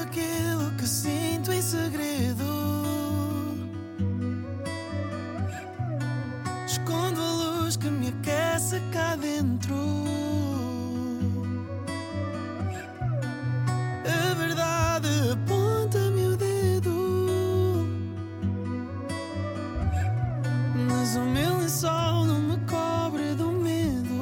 aquilo que sinto em segredo. Escondo a luz que me aquece cá dentro. A verdade aponta-me o dedo, mas o meu lençol não me cobre do medo.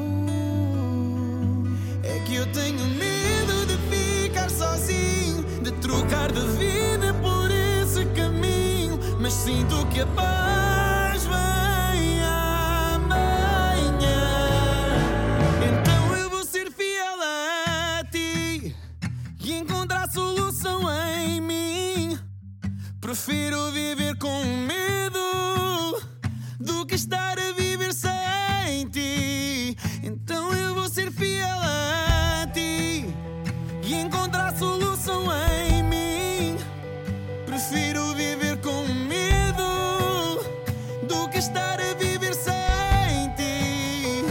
É que eu tenho medo de ficar sozinho, de trocar de vida por esse caminho. Mas sinto que a paz vem amanhã. Então eu vou ser fiel a ti e encontrar solução em mim. Prefiro viver com medo do que estar a viver sem ti. Então eu vou ser fiel a ti e encontrar solução em mim. Prefiro viver com medo do que estar a viver sem ti.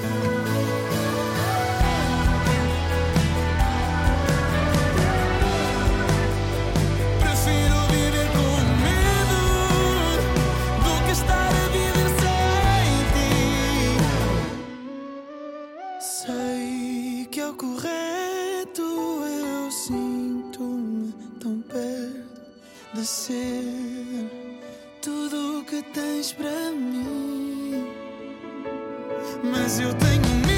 Prefiro viver com medo do que estar a viver sem ti. Sei que é o correto, eu sinto-me tão perto de ser tudo o que tens para mim. Mas eu tenho medo